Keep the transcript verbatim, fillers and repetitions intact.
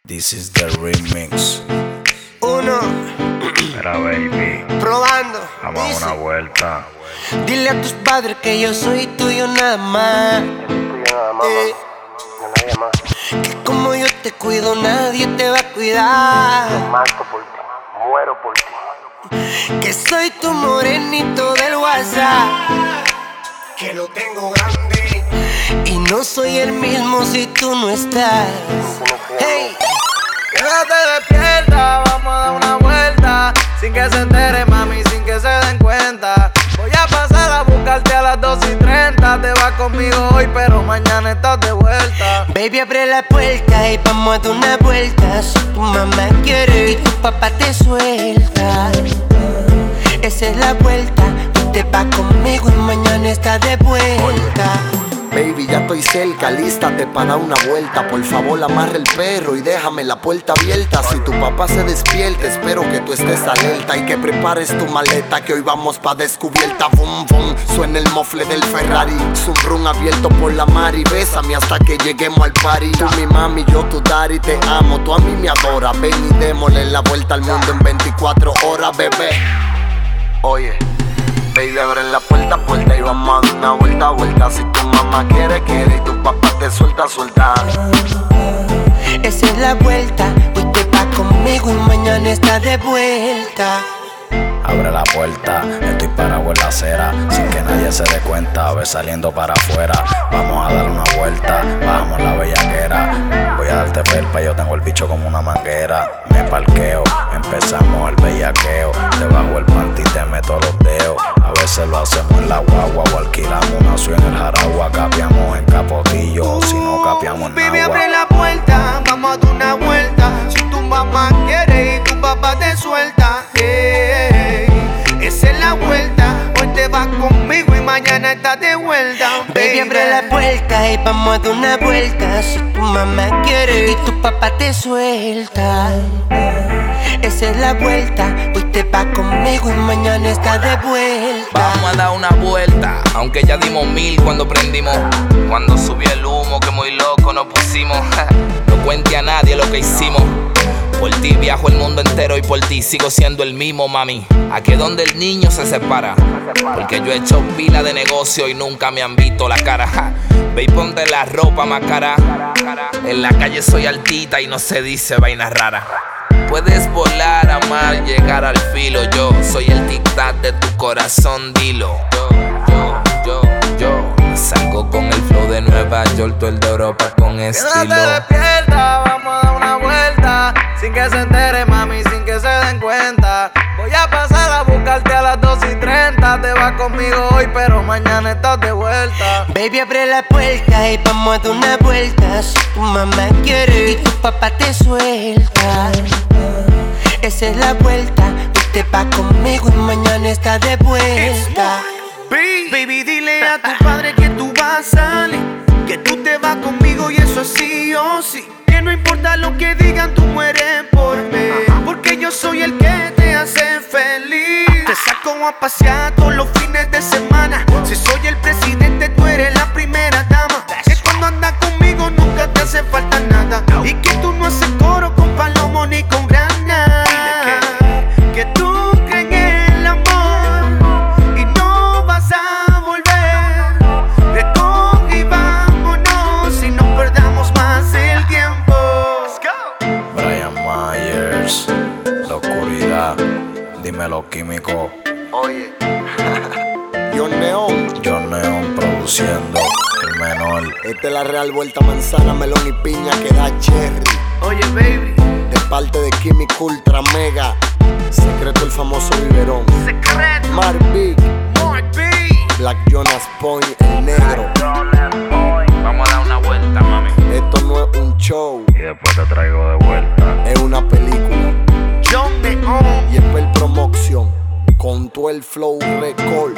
This is the remix. Uno. Mira, baby, Probando. vamos a Dice, una vuelta. dile a tus padres que yo soy tuyo nada más. Eh, que como yo te cuido, nadie te va a cuidar. Mato por ti, muero por ti. Que soy tu morenito del WhatsApp. Que lo tengo grande. Y no soy el mismo si tú no estás. Hey. Quédate despierta, vamos a dar una vuelta. Sin que se entere, mami, sin que se den cuenta. Voy a pasar a buscarte a las dos y treinta. Te vas conmigo hoy, pero mañana estás de vuelta. Baby, abre la puerta y vamos a dar una vuelta. Si tu mamá quiere y tu papá te suelta, esa es la vuelta. Tú te vas conmigo y mañana estás de vuelta. Baby, ya estoy cerca, lístate para una vuelta. Por favor, amarra el perro y déjame la puerta abierta. Si tu papá se despierta, espero que tú estés alerta. Y que prepares tu maleta, que hoy vamos pa' descubierta. Bum, bum, suena el mofle del Ferrari. Zoom run abierto por la mar y bésame hasta que lleguemos al party. Tú mi mami, yo tu daddy, te amo, tú a mí me adoras. Ven y démosle la vuelta al mundo en veinticuatro horas, bebé. Oye, baby, abren la puerta, puerta y vamos a dar una vuelta, vuelta. Si tu mamá quiere, quiere y tu papá te suelta, suelta. Esa es la vuelta. Hoy te vas conmigo y mañana estás de vuelta. Abre la puerta, estoy parado en la acera, sin que nadie se dé cuenta, ve saliendo para afuera. Vamos a dar una vuelta, bajamos la bellaquera. Voy a darte felpa, yo tengo el bicho como una manguera. Me parqueo, empezamos el bellaqueo. Debajo el panty te meto los dedos. A veces lo hacemos en la guagua o alquilamos una suya en el jaragua. Capiamos en Capotillo, si no capiamos en Baby, agua. abre la puerta, vamos a dar una vuelta. Si tu mamá quiere y tu papá te suelta, hey, esa es la vuelta. Hoy te vas conmigo y mañana estás de vuelta. Baby, abre la puerta y vamos a dar una vuelta. Si tu mamá quiere y tu papá te suelta, esa es la vuelta. Hoy te vas conmigo y mañana estás de vuelta. Vamos a dar una vuelta, aunque ya dimos mil cuando prendimos. Cuando subió el humo, que muy loco nos pusimos. No cuente a nadie lo que hicimos. Por ti viajo el mundo entero y por ti sigo siendo el mismo, mami. Aquí es donde el niño se separa, porque yo he hecho pila de negocio y nunca me han visto la cara. Ve y ponte la ropa más cara. En la calle soy altita y no se dice vainas raras. Puedes volar, amar, llegar al filo. Yo soy el tic-tac de tu corazón, dilo. Yo, yo, yo, yo salgo con el flow de Nueva York, tú el de Europa con estilo. Quédate despierta, vamos a dar una vuelta. Sin que se entere, mami, sin que se den cuenta. Voy a pasar a buscarte a las dos y treinta. Te vas conmigo hoy, pero mañana estás de vuelta. Baby, abre la puerta y vamos a dar una vuelta. Si tu mamá quiere y tu papá te suelta, esa es la vuelta. Hoy te vas conmigo y mañana estás de vuelta. Baby, dile a tu padre que tú vas a salir, que tú te vas conmigo y eso es sí o sí. Que no importa lo que digan, tú mueres por mí, porque yo soy el que te hace feliz. Te saco a pasear todos los fines de semana. Si soy el presidente, tú eres la primera dama. Que cuando andas conmigo nunca te hace falta nada. Y que tú no haces coro con palomo ni con grana. Que tú crees en el amor y no vas a volver. Recoge y vámonos y no perdamos más el tiempo. Brian Myers, la oscuridad, dímelo químico. Oye, John Neon, John Neon produciendo, el menor. esta es la real vuelta manzana, melón y piña que da cherry. Oye, baby, De parte de Química Ultra Mega, Secreto el famoso biberón. secreto, Mark Big, Mark B. Black Jonas Point, el negro. Vamos a dar una vuelta, mami. Esto no es un show, Y después te traigo de vuelta. es una película. John Neon. Y es el promoción con todo el flow record.